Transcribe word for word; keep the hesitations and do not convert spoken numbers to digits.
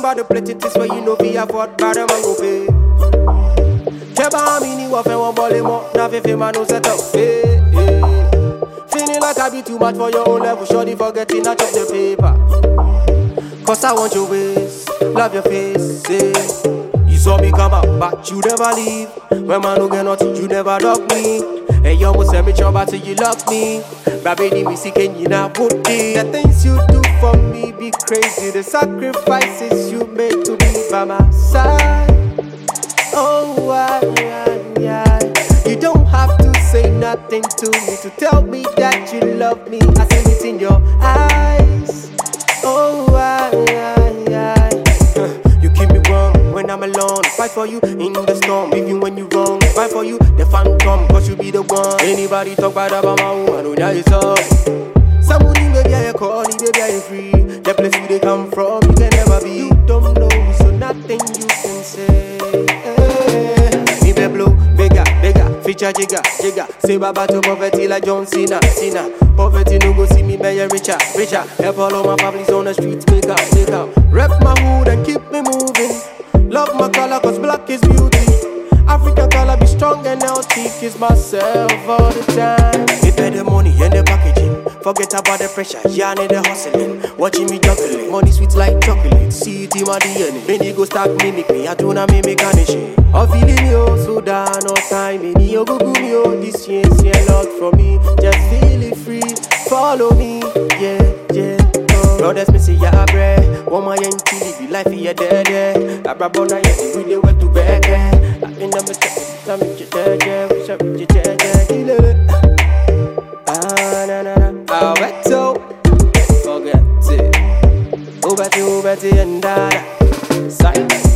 for the plate it is where you know fi afford, brother man go pay. Keba mini wa fe one ball more, na fe fe man no set up. Hey, hey. Feeling like I be too much for your own level, shorty forgetting I chop the paper. Cause I want your ways, love your face, hey. You saw me come out, but you never leave. When man no get nothing, you never dog me. Hey, you almost send me trouble till you love me. Baby, me seeking you now would be. The things you do for me be crazy. The sacrifices you make to be by my side. Oh, why, why, why? You don't have to say nothing to me to tell me that you love me. I see it in your eyes. Oh, why, why, why? You keep me warm when I'm alone. Fight for you in the storm, even when you wrong. Fight for you, the phantom, cause you be the one. Anybody talk bad about my own, I know that it's up. Somebody baby I call, baby I free. The place where they come from, you can never be. You don't know me, so nothing you can say. Me be blow, bigger, bigger, feature jigger, jigger. Say bye-bye to poverty like John Cena, Cena. Poverty no go see me be richer, richer. Help all of my families on the streets, make up, make up. Rep my hood and keep me moving. Love my color cause black is beauty. African color be strong and healthy. Kiss myself all the time. Me pay the money and the packaging. Forget about the pressure, yeah, need the hustling. Watching me juggling, money sweet like chocolate. See it in my D N A. Many go start mimic me, I do not mimic anything. I'm feeling you, so down all time. Many you go go me, oh, this year, see a lot from me. Just feel it free, follow me, yeah, yeah. Brothers, me see ya bread. One my young chili be life here, there, there. I brought on a yet, we did went to bed, yeah. I in the middle, I'm in your dead, yeah. Wish I was your dead, yeah. Ah, na, na, na. Ah, wet so. Forget it. Over to, over to, and da, da. Side.